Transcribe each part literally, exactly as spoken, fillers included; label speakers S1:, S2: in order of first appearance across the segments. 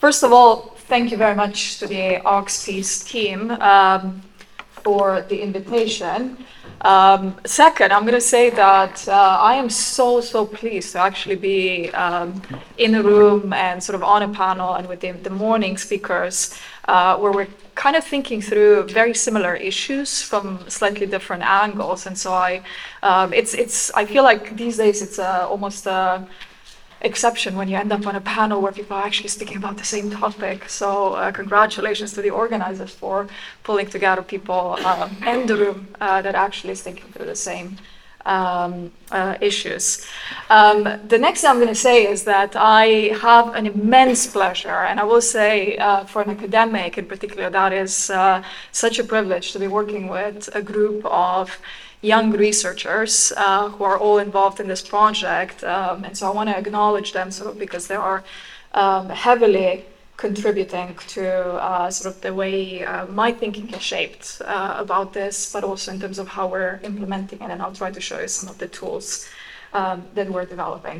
S1: first of all, thank you very much to the ArcSpeed team um, for the invitation. Um, second, I'm going to say that uh, I am so, so pleased to actually be um, in a room and sort of on a panel and with the, the morning speakers uh, where we're kind of thinking through very similar issues from slightly different angles. And so I, um, it's, it's, I feel like these days it's uh, almost a exception when you end up on a panel where people are actually speaking about the same topic. So uh, congratulations to the organizers for pulling together people um, in the room uh, that actually is thinking through the same um, uh, issues. Um, the next thing I'm going to say is that I have an immense pleasure, and I will say uh, for an academic in particular, that is uh, such a privilege to be working with a group of young researchers uh, who are all involved in this project. Um, and so I want to acknowledge them sort of because they are um, heavily contributing to uh, sort of the way uh, my thinking is shaped uh, about this, but also in terms of how we're implementing it. And I'll try to show you some of the tools um, that we're developing.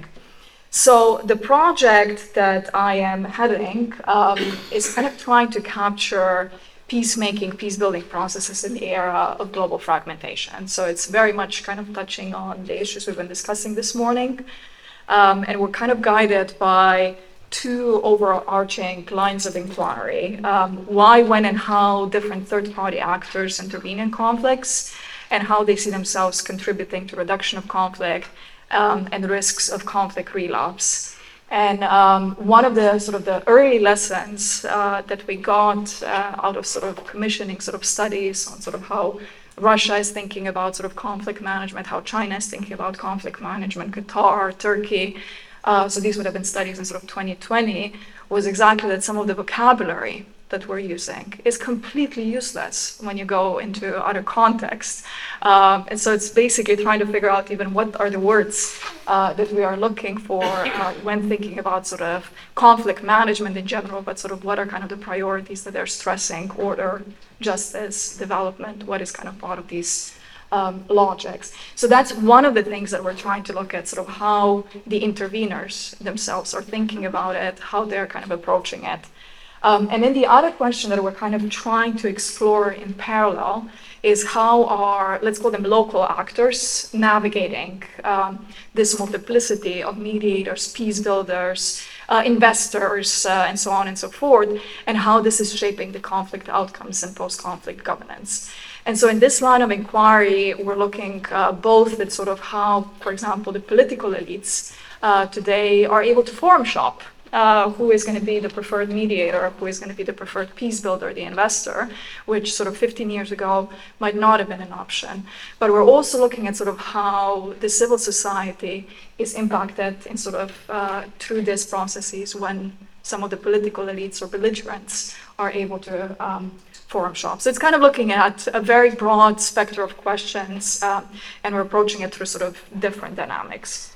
S1: So the project that I am heading um, is kind of trying to capture peacemaking, peace-building processes in the era of global fragmentation. So it's very much kind of touching on the issues we've been discussing this morning. Um, and we're kind of guided by two overarching lines of inquiry. Um, why, when, and how different third-party actors intervene in conflicts, and how they see themselves contributing to reduction of conflict um, and risks of conflict relapse. And um, one of the sort of the early lessons uh, that we got uh, out of sort of commissioning sort of studies on sort of how Russia is thinking about sort of conflict management, how China is thinking about conflict management, Qatar, Turkey, uh, so these would have been studies in sort of twenty twenty, was exactly that some of the vocabulary that we're using is completely useless when you go into other contexts. Um, and so it's basically trying to figure out even what are the words uh, that we are looking for uh, when thinking about sort of conflict management in general, but sort of what are kind of the priorities that they're stressing: order, justice, development, what is kind of part of these um, logics. So that's one of the things that we're trying to look at, sort of how the interveners themselves are thinking about it, how they're kind of approaching it. Um, and then the other question that we're kind of trying to explore in parallel is how are, let's call them local actors, navigating um, this multiplicity of mediators, peace builders, uh, investors, uh, and so on and so forth, and how this is shaping the conflict outcomes and post-conflict governance. And so in this line of inquiry, we're looking uh, both at sort of how, for example, the political elites uh, today are able to forum shop. Uh, who is going to be the preferred mediator, who is going to be the preferred peace builder, the investor, which sort of fifteen years ago might not have been an option. But we're also looking at sort of how the civil society is impacted in sort of uh, through these processes when some of the political elites or belligerents are able to um, forum shop. So it's kind of looking at a very broad spectrum of questions, um, and we're approaching it through sort of different dynamics.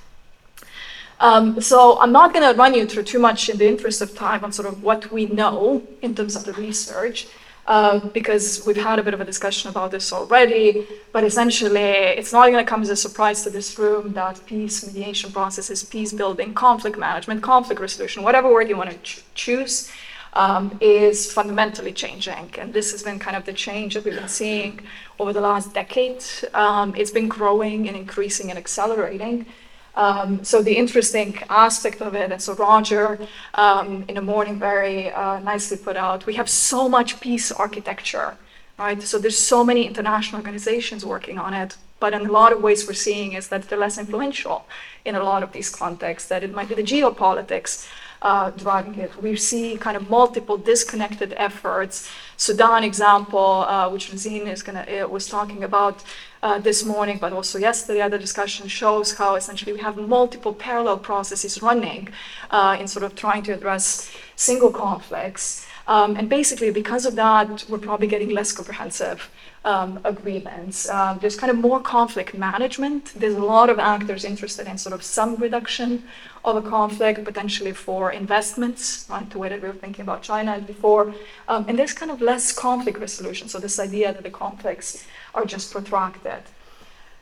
S1: Um, so I'm not going to run you through too much in the interest of time on sort of what we know in terms of the research, uh, because we've had a bit of a discussion about this already, but essentially it's not going to come as a surprise to this room that peace mediation processes, peace building, conflict management, conflict resolution, whatever word you want to ch- choose, um, is fundamentally changing. And this has been kind of the change that we've been seeing over the last decade. Um, it's been growing and increasing and accelerating. Um, so the interesting aspect of it, and so Roger um, in the morning very uh, nicely put out, we have so much peace architecture, right? So there's so many international organizations working on it, but in a lot of ways we're seeing is that they're less influential in a lot of these contexts, that it might be the geopolitics uh, driving it. We see kind of multiple disconnected efforts. Sudan example, uh, which Nazine is gonna, uh, was talking about uh, this morning, but also yesterday, the discussion shows how essentially we have multiple parallel processes running uh, in sort of trying to address single conflicts. Um, and basically, because of that, we're probably getting less comprehensive um, agreements. Uh, there's kind of more conflict management. There's a lot of actors interested in sort of some reduction of a conflict, potentially for investments, right, the way that we were thinking about China before. Um, and there's kind of less conflict resolution, so this idea that the conflicts are just protracted.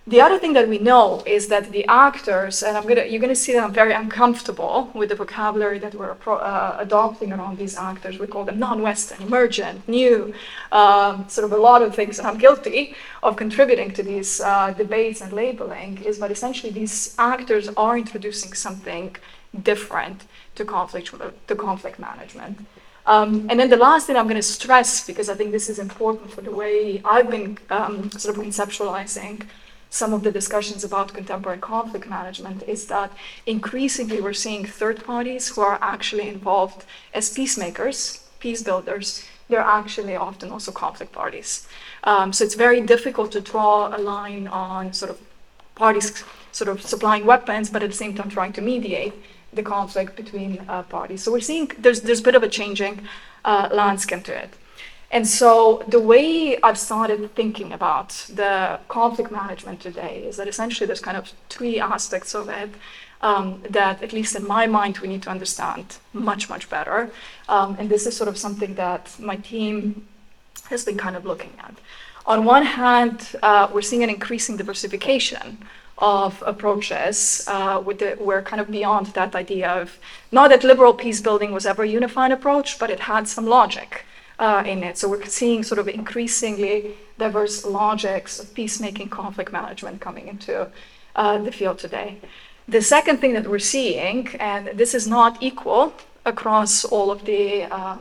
S1: The other thing that we know is that the actors, and I'm gonna, you're gonna see that I'm very uncomfortable with the vocabulary that we're uh, adopting around these actors. We call them non-Western, emergent, new, um, sort of a lot of things, and I'm guilty of contributing to these uh, debates and labeling, is but essentially these actors are introducing something different to conflict, to conflict management. Um, and then the last thing I'm going to stress, because I think this is important for the way I've been um, sort of conceptualizing some of the discussions about contemporary conflict management, is that increasingly we're seeing third parties who are actually involved as peacemakers, peace builders. They're actually often also conflict parties. Um, so it's very difficult to draw a line on sort of parties sort of supplying weapons, but at the same time trying to mediate the conflict between uh, parties. So we're seeing there's there's a bit of a changing uh, landscape to it. And so the way I've started thinking about the conflict management today is that essentially there's kind of three aspects of it um, that, at least in my mind, we need to understand much, much better. Um, and this is sort of something that my team has been kind of looking at. On one hand, uh, we're seeing an increasing diversification of approaches. Uh, with the, we're kind of beyond that idea of, not that liberal peace building was ever a unified approach, but it had some logic uh, in it. So we're seeing sort of increasingly diverse logics of peacemaking, conflict management coming into uh, the field today. The second thing that we're seeing, and this is not equal across all of the um,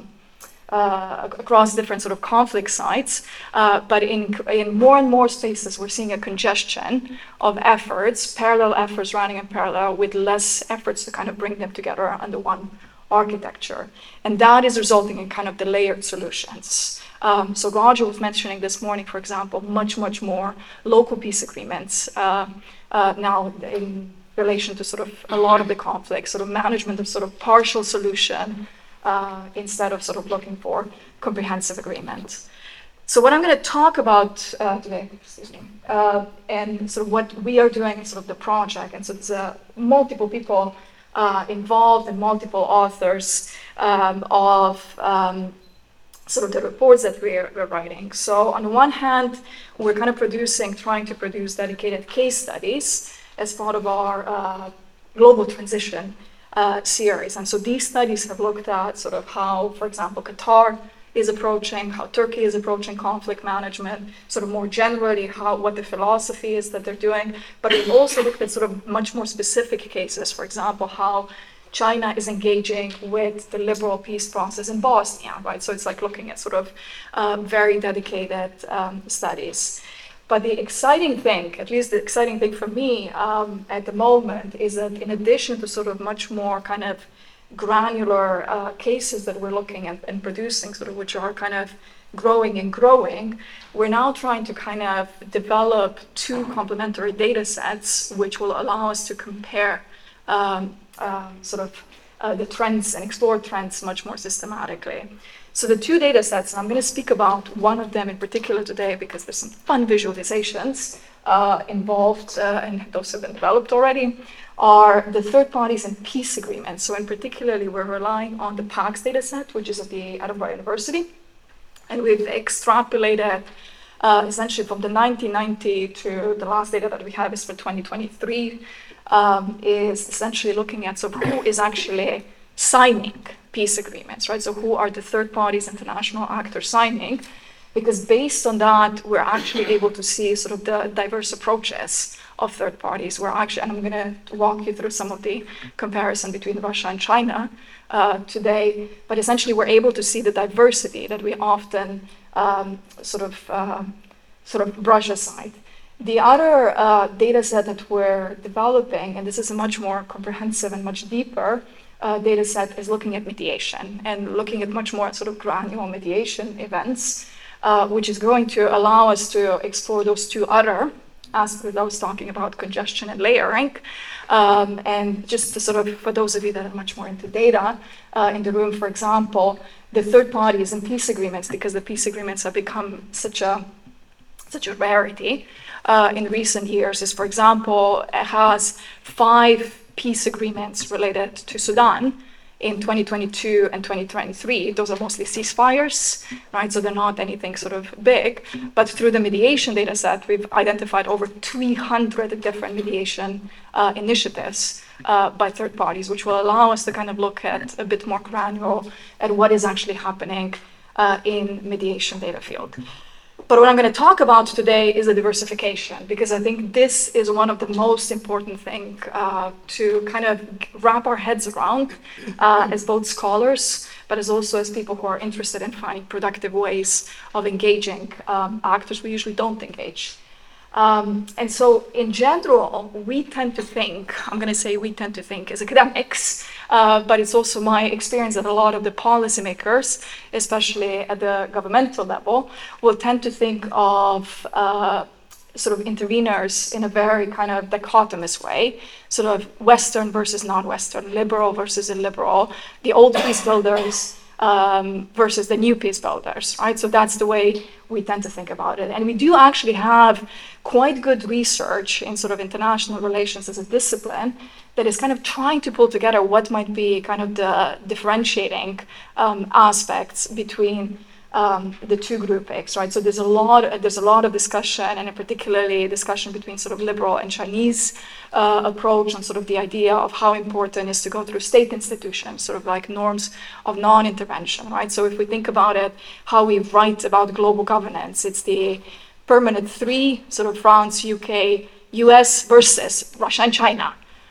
S1: Uh, across different sort of conflict sites, uh, but in, in more and more spaces, we're seeing a congestion of efforts, parallel efforts running in parallel with less efforts to kind of bring them together under one architecture. And that is resulting in kind of the layered solutions. Um, so Roger was mentioning this morning, for example, much, much more local peace agreements uh, uh, now in relation to sort of a lot of the conflicts, sort of management of sort of partial solution, Uh, instead of sort of looking for comprehensive agreement. So what I'm going to talk about uh, today, excuse me, uh, and sort of what we are doing, sort of the project, and so it's uh, multiple people uh, involved and multiple authors um, of um, sort of the reports that we're, we're writing. So on the one hand, we're kind of producing, trying to produce dedicated case studies as part of our uh, global transition Uh, series. And so these studies have looked at sort of how, for example, Qatar is approaching, how Turkey is approaching conflict management, sort of more generally how what the philosophy is that they're doing. But we've also looked at sort of much more specific cases, for example, how China is engaging with the liberal peace process in Bosnia, right? So it's like looking at sort of uh, very dedicated um, studies. But the exciting thing, at least the exciting thing for me um, at the moment, is that in addition to sort of much more kind of granular uh, cases that we're looking at and producing, sort of which are kind of growing and growing, we're now trying to kind of develop two complementary data sets which will allow us to compare um, uh, sort of uh, the trends and explore trends much more systematically. So the two data sets, and I'm going to speak about one of them in particular today because there's some fun visualizations uh, involved, uh, and those have been developed already, are the third parties and peace agreements. So in particularly, we're relying on the PAX data set, which is at the Edinburgh University, and we've extrapolated uh, essentially from the nineteen ninety to the last data that we have is for twenty twenty-three, um, is essentially looking at so who is actually signing peace agreements, right? So who are the third parties, international actors signing? Because based on that, we're actually able to see sort of the diverse approaches of third parties. We're actually, and I'm going to walk you through some of the comparison between Russia and China uh, today, but essentially we're able to see the diversity that we often um, sort of uh, sort of brush aside. The other uh, data set that we're developing, and this is a much more comprehensive and much deeper Uh, data set, is looking at mediation and looking at much more sort of granular mediation events, uh, which is going to allow us to explore those two other aspects I was talking about, congestion and layering. Um, and just to sort of, for those of you that are much more into data uh, in the room, for example, the third parties and peace agreements, because the peace agreements have become such a such a rarity uh, in recent years, is, for example, it has five peace agreements related to Sudan, in twenty twenty-two and twenty twenty-three, those are mostly ceasefires, right? So they're not anything sort of big. But through the mediation data set, we've identified over three hundred different mediation uh, initiatives uh, by third parties, which will allow us to kind of look at a bit more granular at what is actually happening uh, in mediation data field. But what I'm going to talk about today is the diversification, because I think this is one of the most important things uh, to kind of wrap our heads around uh, as both scholars, but as also as people who are interested in finding productive ways of engaging um, actors we usually don't engage. Um, and so in general, we tend to think, I'm going to say we tend to think as academics, uh, but it's also my experience that a lot of the policymakers, especially at the governmental level, will tend to think of uh, sort of interveners in a very kind of dichotomous way, sort of Western versus non-Western, liberal versus illiberal, the old peace builders Um, versus the new peace builders, right? So that's the way we tend to think about it. And we do actually have quite good research in sort of international relations as a discipline that is kind of trying to pull together what might be kind of the differentiating um, aspects between Um, the two groupings, right? So there's a lot, there's a lot of discussion, and particularly discussion between sort of liberal and Chinese uh, approach on sort of the idea of how important it is to go through state institutions, sort of like norms of non-intervention, right? So if we think about it, how we write about global governance, it's the permanent three, sort of France, U K, U S versus Russia and China.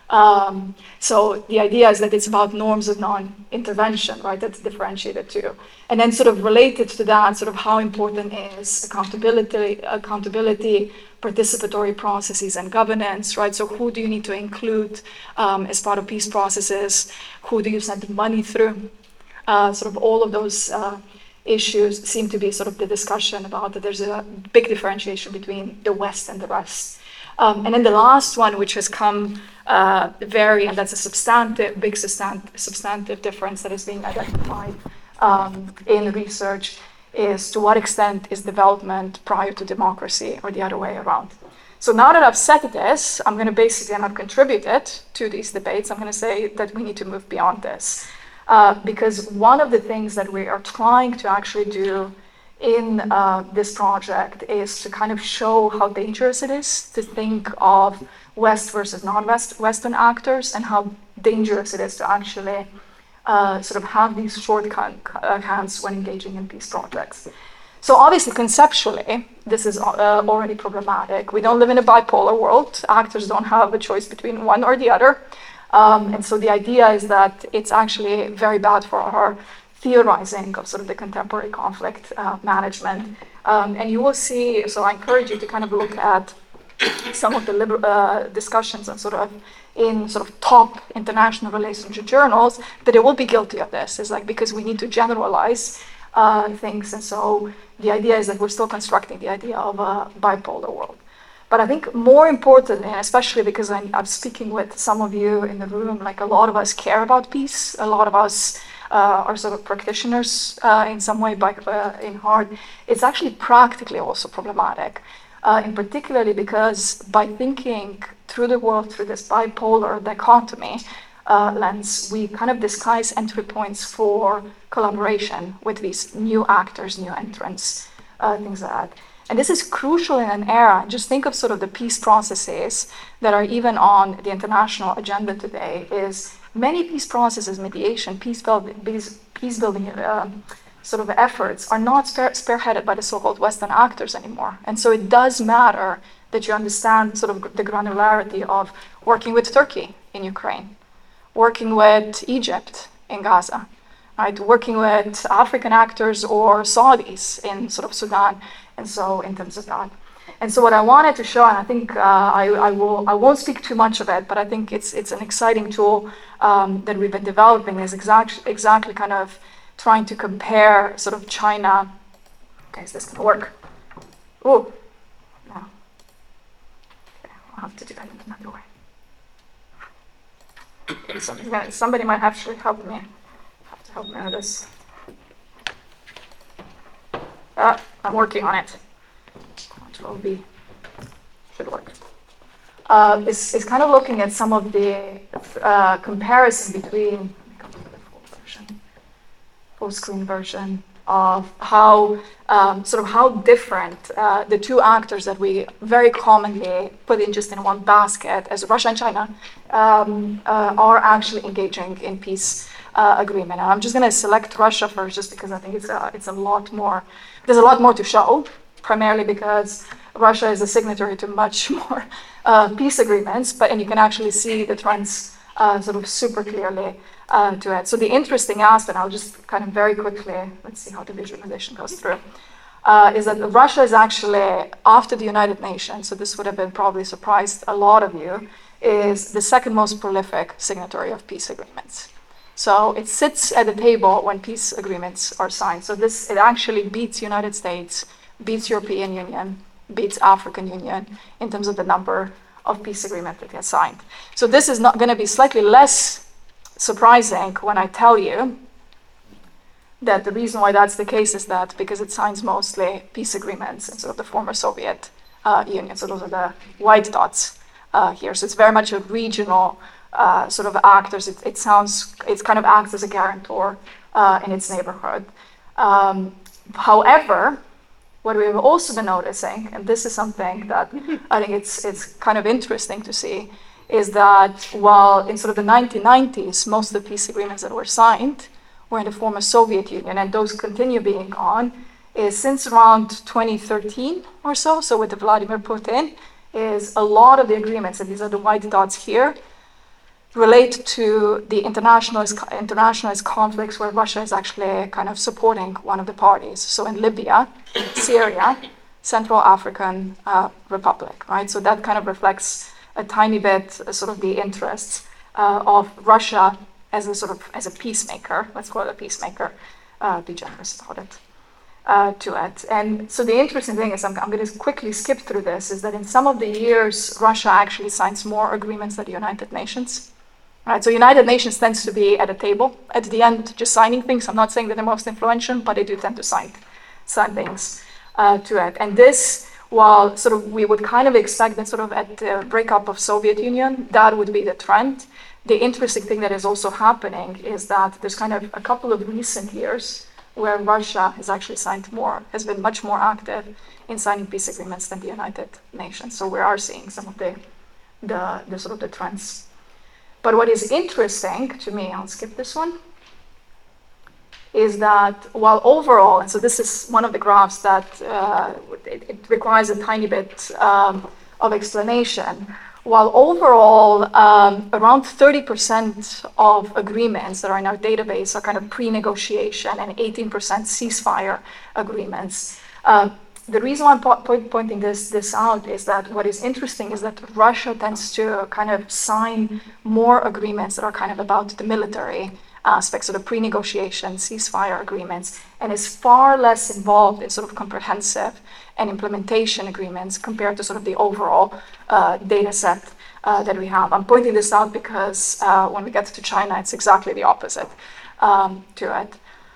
S1: Um, so the idea is that it's about norms of non-intervention, right? That's differentiated too. And then sort of related to that, sort of how important is accountability, accountability, participatory processes and governance, right? So who do you need to include um, as part of peace processes? Who do you send money through? Uh, sort of all of those uh, issues seem to be sort of the discussion about that there's a big differentiation between the West and the rest. Um, and then the last one, which has come uh, very, and that's a substantive, big substantive, substantive difference that is being identified um, in research, is to what extent is development prior to democracy or the other way around. So now that I've said this, I'm going to basically, and I've contributed to these debates, I'm going to say that we need to move beyond this. Uh, because one of the things that we are trying to actually do in uh, this project is to kind of show how dangerous it is to think of West versus non-West Western actors, and how dangerous it is to actually uh, sort of have these shortcuts when engaging in peace projects. So obviously, conceptually, this is uh, already problematic. We don't live in a bipolar world. Actors don't have a choice between one or the other. Um, and so the idea is that it's actually very bad for our theorizing of sort of the contemporary conflict uh, management. Um, and you will see, so I encourage you to kind of look at some of the liber- uh, discussions and sort of in sort of top international relationship journals, that it will be guilty of this. It's like, because we need to generalize uh, things. And so the idea is that we're still constructing the idea of a bipolar world. But I think more importantly, and especially because I'm, I'm speaking with some of you in the room, like a lot of us care about peace, a lot of us uh, are sort of practitioners uh, in some way by, uh, in heart, it's actually practically also problematic. Uh, in particularly because by thinking through the world through this bipolar dichotomy uh, lens, we kind of disguise entry points for collaboration with these new actors, new entrants, uh, things like that. And this is crucial in an era. Just think of sort of the peace processes that are even on the international agenda today. Is many peace processes, mediation, peace building, peace, peace building uh, sort of efforts are not spear- spearheaded by the so-called Western actors anymore. And so it does matter that you understand sort of the granularity of working with Turkey in Ukraine, working with Egypt in Gaza, right? Working with African actors or Saudis in sort of Sudan. And so in terms of that. And so what I wanted to show, and I think uh, I, I will I won't speak too much of it, but I think it's it's an exciting tool um, that we've been developing, is exact, exactly kind of trying to compare sort of China. Okay, is this gonna work? Oh, no. Okay, I'll have to do that in another way. Somebody's gonna, somebody might actually help me. Have to help me with this. Uh, I'm working on it. Control B should work. Uh, it's, it's kind of looking at some of the uh, comparison between full screen version of how um, sort of how different uh, the two actors that we very commonly put in just in one basket as Russia and China um, uh, are actually engaging in peace uh, agreement. And I'm just going to select Russia first, just because I think it's a, it's a lot more. There's a lot more to show, primarily because Russia is a signatory to much more uh, peace agreements, but and you can actually see the trends uh, sort of super clearly uh, to it. So the interesting aspect, I'll just kind of very quickly, let's see how the visualization goes through, uh, is that Russia is actually, after the United Nations, so this would have been probably surprised a lot of you, is the second most prolific signatory of peace agreements. So it sits at the table when peace agreements are signed. So this, it actually beats United States, beats European Union, beats African Union in terms of the number of peace agreements that it has signed. So this is not going to be slightly less surprising when I tell you that the reason why that's the case is that because it signs mostly peace agreements in sort of the former Soviet uh, Union. So those are the white dots uh, here. So it's very much a regional uh, sort of actors. It, it sounds, it kind of acts as a guarantor uh, in its neighborhood. Um, however, what we've also been noticing, and this is something that I think it's it's kind of interesting to see, is that while in sort of the nineteen nineties, most of the peace agreements that were signed were in the former Soviet Union, and those continue being on, is since around twenty thirteen or so, so with the Vladimir Putin, is a lot of the agreements, and these are the white dots here, relate to the internationalist, internationalist conflicts where Russia is actually kind of supporting one of the parties. So in Libya, Syria, Central African uh, Republic, right? So that kind of reflects a tiny bit uh, sort of the interests uh, of Russia as a sort of, as a peacemaker, let's call it a peacemaker, uh, be generous about it, uh, to it. And so the interesting thing is, I'm, I'm going to quickly skip through this, is that in some of the years, Russia actually signs more agreements than the United Nations. Right, so United Nations tends to be at a table at the end, just signing things. I'm not saying that they're most influential, but they do tend to sign, sign things uh, to it. And this, while sort of we would kind of expect that sort of at the breakup of Soviet Union, that would be the trend. The interesting thing that is also happening is that there's kind of a couple of recent years where Russia has actually signed more, has been much more active in signing peace agreements than the United Nations. So we are seeing some of the, the, the sort of the trends. But what is interesting to me, I'll skip this one, is that while overall, and so this is one of the graphs that uh, it, it requires a tiny bit um, of explanation, while overall um, around thirty percent of agreements that are in our database are kind of pre-negotiation and eighteen percent ceasefire agreements. Uh, The reason why I'm po- po- pointing this, this out is that what is interesting is that Russia tends to kind of sign more agreements that are kind of about the military aspects, of the pre-negotiation, ceasefire agreements, and is far less involved in sort of comprehensive and implementation agreements compared to sort of the overall uh, data set uh, that we have. I'm pointing this out because uh, when we get to China, it's exactly the opposite um, to it.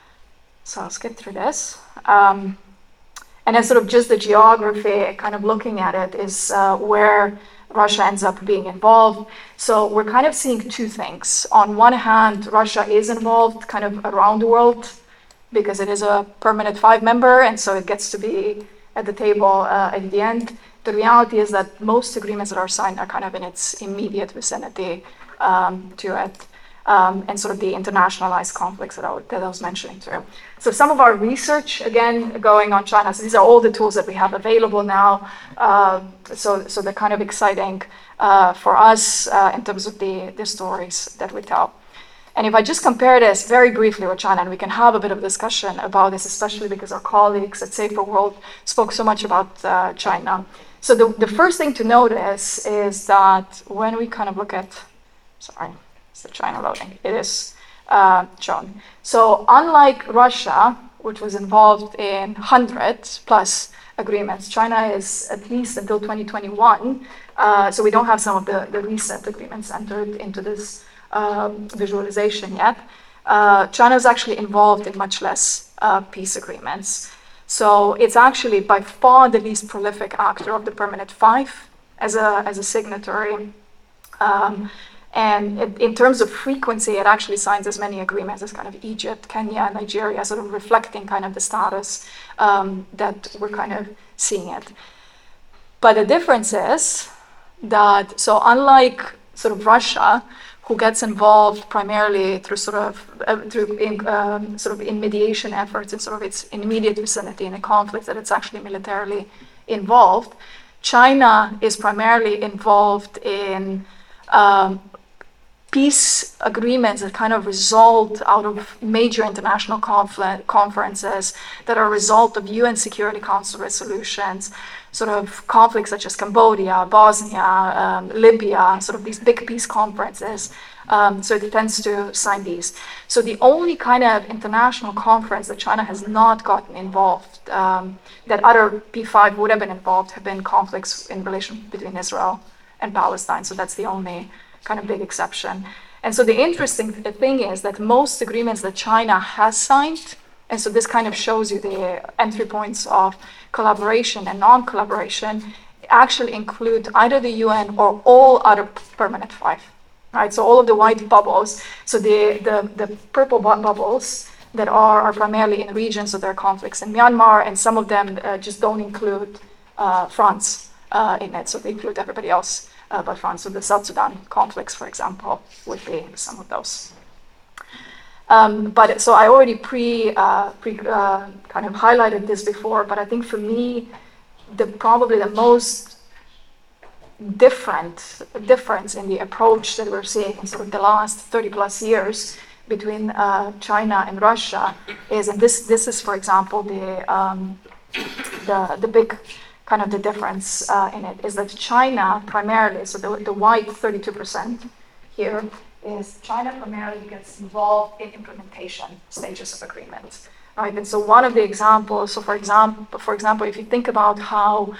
S1: So I'll skip through this. Um, And then sort of just the geography, kind of looking at it, is uh, where Russia ends up being involved. So we're kind of seeing two things. On one hand, Russia is involved kind of around the world because it is a permanent five member, and so it gets to be at the table uh, at the end. The reality is that most agreements that are signed are kind of in its immediate vicinity um, to it. Um, and sort of the internationalized conflicts that I, that I was mentioning too. So some of our research, again, going on China, so these are all the tools that we have available now. Uh, so, so they're kind of exciting uh, for us uh, in terms of the, the stories that we tell. And if I just compare this very briefly with China, and we can have a bit of a discussion about this, especially because our colleagues at Safer World spoke so much about uh, China. So the, the first thing to notice is that when we kind of look at, sorry, the China loading, it is uh, shown. So unlike Russia, which was involved in hundreds plus agreements, China is at least until twenty twenty-one, uh, so we don't have some of the, the recent agreements entered into this um, visualization yet. Uh, China is actually involved in much less uh, peace agreements. So it's actually by far the least prolific actor of the Permanent Five as a, as a signatory. Um, And it, in terms of frequency, it actually signs as many agreements as kind of Egypt, Kenya, Nigeria, sort of reflecting kind of the status um, that we're kind of seeing it. But the difference is that, so unlike sort of Russia, who gets involved primarily through sort of uh, through in, um, sort of in mediation efforts in sort of its immediate vicinity in a conflict that it's actually militarily involved, China is primarily involved in um, peace agreements that kind of result out of major international conflict conferences that are a result of U N Security Council resolutions, sort of conflicts such as Cambodia, Bosnia, um, Libya, sort of these big peace conferences. Um, so it tends to sign these. So the only kind of international conference that China has not gotten involved, um, that other P five would have been involved, have been conflicts in relation between Israel and Palestine. So that's the only kind of big exception. And so the interesting thing is that most agreements that China has signed, and so this kind of shows you the entry points of collaboration and non-collaboration, actually include either the U N or all other permanent five, right? So all of the white bubbles, so the, the, the purple bu- bubbles that are, are primarily in regions of their conflicts in Myanmar, and some of them uh, just don't include uh, France uh, in it, so they include everybody else. Uh, but France, so the South Sudan conflicts, for example, would be some of those. Um, but so I already pre, uh, pre uh, kind of highlighted this before, but I think for me, the probably the most different difference in the approach that we're seeing in sort of the last thirty plus years between uh, China and Russia is, and this this is, for example, the um, the the big kind of the difference uh, in it is that China primarily, so the, the white thirty-two percent here is China primarily gets involved in implementation stages of agreements, right? And so one of the examples, so for example, for example, if you think about how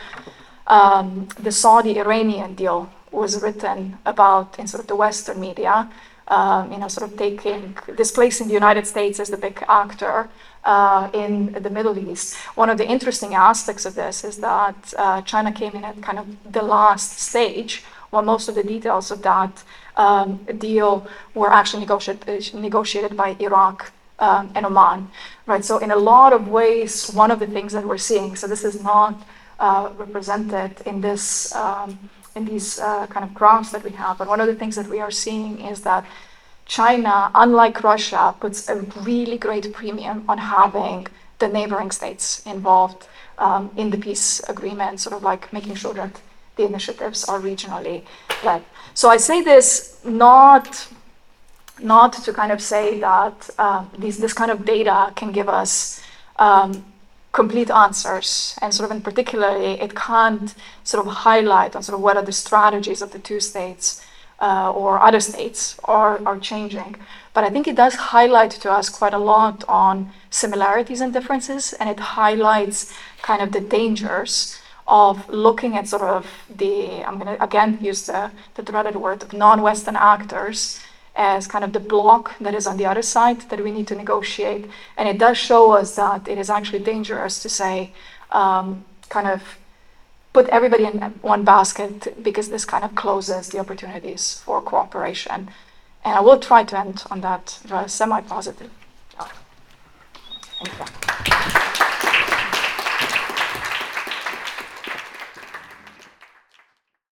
S1: um, the Saudi-Iranian deal was written about in sort of the Western media, um, you know, sort of taking, displacing the United States as the big actor, Uh, in the Middle East. One of the interesting aspects of this is that uh, China came in at kind of the last stage, while most of the details of that um, deal were actually negotiated, negotiated by Iraq um, and Oman, right? So in a lot of ways, one of the things that we're seeing, so this is not uh, represented in this um, in these uh, kind of graphs that we have, but one of the things that we are seeing is that China, unlike Russia, puts a really great premium on having the neighboring states involved um, in the peace agreement, sort of like making sure that the initiatives are regionally led. So I say this not, not to kind of say that uh, these, this kind of data can give us um, complete answers, and sort of in particularly, it can't sort of highlight on sort of what are the strategies of the two states Uh, or other states are, are changing. But I think it does highlight to us quite a lot on similarities and differences, and it highlights kind of the dangers of looking at sort of the, I'm going to again use the, the dreaded word of non-Western actors as kind of the block that is on the other side that we need to negotiate. And it does show us that it is actually dangerous to say, um, kind of, put everybody in one basket, because this kind of closes the opportunities for cooperation. And I will try to end on that uh, semi-positive note. Thank you.